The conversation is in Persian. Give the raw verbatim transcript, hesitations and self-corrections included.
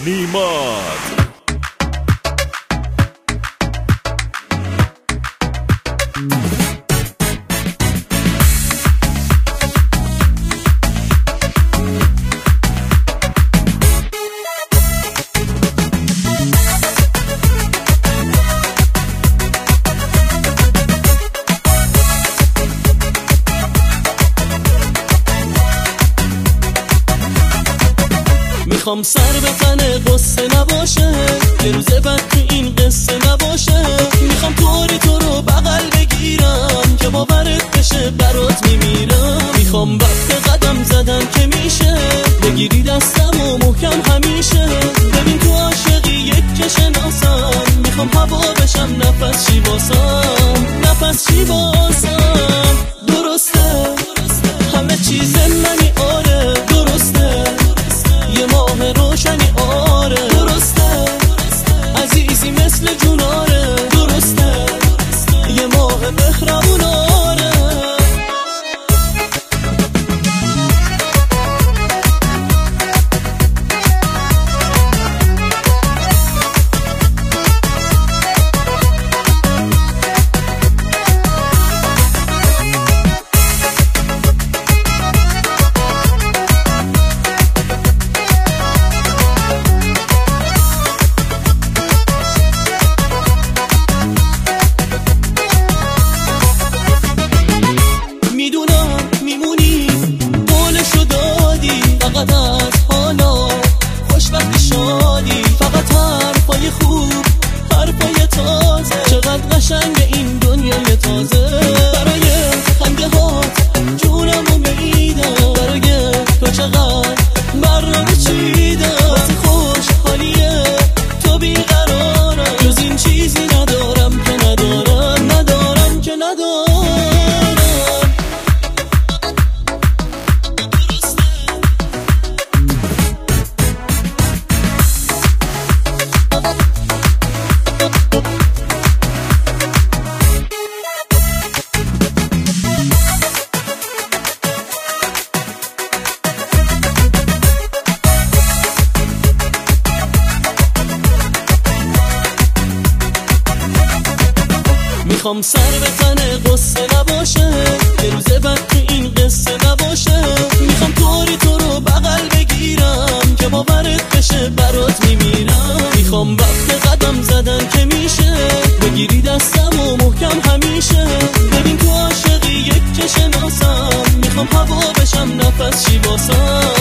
نیماد. میخوام سر به تن قصه نباشه، یه روز بعد تو این قصه نباشه. میخوام طوری تو رو بغل بگیرم که باورت بشه برات میمیرم. میخوام وقت قدم زدن که میشه بگیری دستم و محکم همیشه. ببین تو عاشقی یک که شناسم، میخوام هوا بشم نفس چی واسم، نفس چی واسم. درسته همه چیز منی، آره درسته یه ماه روشنی، آره درسته عزیزی مثل جوناره، درسته یه ماه مهربون، آره. فقط حرفای خوب، حرفای تازه، چقدر قشنگ این دنیای تازه. برای خنده هات جونمو میدم، برای تو چقدر برنامه چیدم. واسه خوش حالیه تو بیقرارم، جز این چیزی ندارم که ندارم، ندارم که ندارم. میخوام سر به تن قصه نباشه، یه روز بعد تو این قصه نباشه. میخوام طوری تو رو بغل بگیرم که باورت بشه برات میمیرم. میخوام وقت قدم زدن که میشه بگیری دستم و محکم همیشه. ببین تو عاشقی یک که شناسم، میخوام هوا بشم نفس چی واسم.